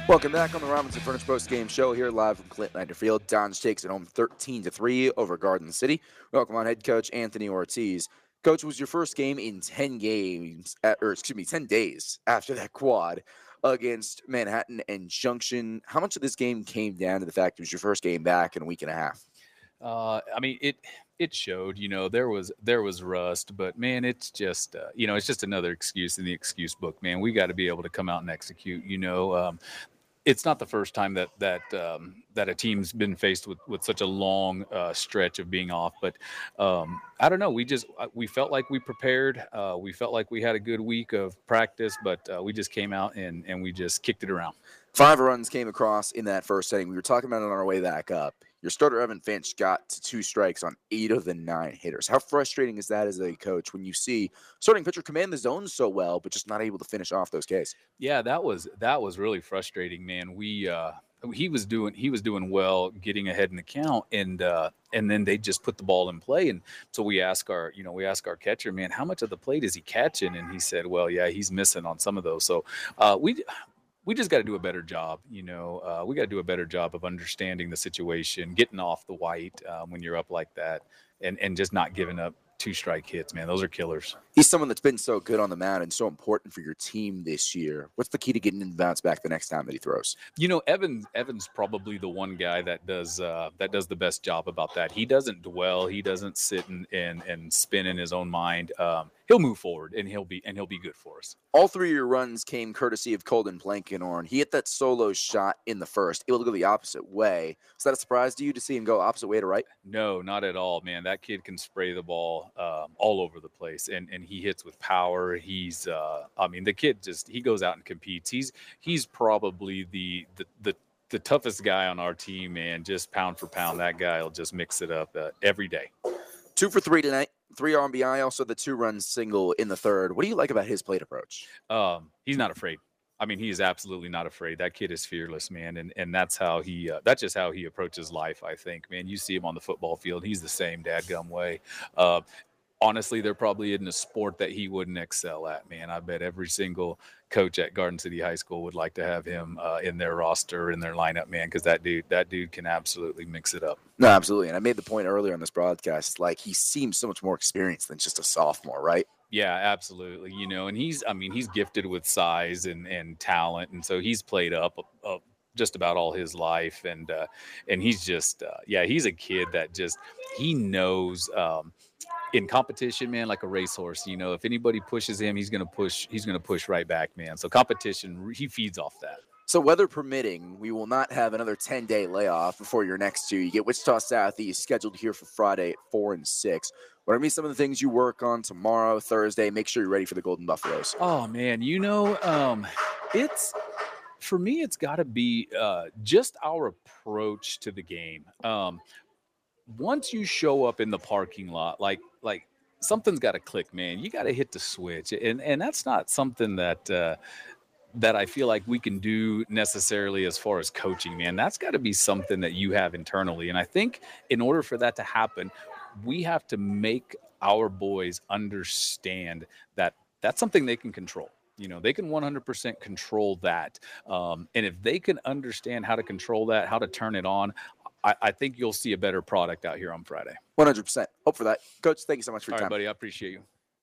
Welcome back on the Robinson Furniture Post Game Show here live from Clint Lander Field. Dons takes it home 13-3 over Garden City. Welcome on head coach Anthony Ortiz. Coach, was your first game in 10 days after that quad against Manhattan and Junction. How much of this game came down to the fact it was your first game back in a week and a half? It showed, there was rust, but man, it's just, it's just another excuse in the excuse book, man. We got to be able to come out and execute, It's not the first time that a team's been faced with such a long stretch of being off, but I don't know. We felt like we prepared. We felt like we had a good week of practice, but we just came out and we just kicked it around. 5 runs came across in that first inning. We were talking about it on our way back up. Your starter, Evan Finch, got to 2 strikes on 8 of the 9 hitters. How frustrating is that as a coach when you see starting pitcher command the zone so well, but just not able to finish off those Ks? Yeah, that was really frustrating, man. He was doing well getting ahead in the count, and then they just put the ball in play. And so we ask our catcher, man, how much of the plate is he catching? And he said, well, yeah, he's missing on some of those. So we just got to do a better job. We got to do a better job of understanding the situation, getting off the white when you're up like that, and just not giving up 2-strike hits, man. Those are killers. He's someone that's been so good on the mound and so important for your team this year. What's the key to getting him to bounce back the next time that he throws? Evan's probably the one guy that does the best job about that. He doesn't dwell. He doesn't sit and spin in his own mind. He'll move forward and he'll be good for us. All 3 of your runs came courtesy of Colden Blankenhorn. He hit that solo shot in the first, able to go the opposite way. Was that a surprise to you to see him go opposite way to right? No, not at all, man. That kid can spray the ball all over the place, and he hits with power. He's the kid he goes out and competes. He's probably the toughest guy on our team, man. Just pound for pound, that guy will just mix it up every day. 2 for 3 tonight. 3 RBI, also the 2-run single in the third. What do you like about his plate approach? He's not afraid. I mean, he is absolutely not afraid. That kid is fearless, man, and that's how that's just how he approaches life, I think, man. You see him on the football field, he's the same dadgum way. Honestly, there probably isn't a sport that he wouldn't excel at, man. I bet every single coach at Garden City High School would like to have him in their roster, in their lineup, man, because that dude can absolutely mix it up. No, absolutely. And I made the point earlier in this broadcast, like he seems so much more experienced than just a sophomore, right? Yeah, absolutely. And he's gifted with size and talent, and so he's played up just about all his life, and he's just he's a kid that just he knows. In competition, man, like a racehorse, if anybody pushes him, he's going to push right back, man. So competition, he feeds off that. So weather permitting, we will not have another 10-day layoff before your next 2. You get Wichita Southeast scheduled here for Friday at 4 and 6. What are some of the things you work on tomorrow, Thursday? Make sure you're ready for the Golden Buffaloes. Oh, man, for me, it's got to be just our approach to the game. Once you show up in the parking lot, like something's got to click, man. You got to hit the switch, and that's not something that I feel like we can do necessarily as far as coaching, man. That's got to be something that you have internally, and I think in order for that to happen, we have to make our boys understand that that's something they can control. They can 100% control that, and if they can understand how to control that, how to turn it on, I think you'll see a better product out here on Friday. 100%. Hope for that. Coach, thank you so much for your time. All right, buddy. I appreciate you.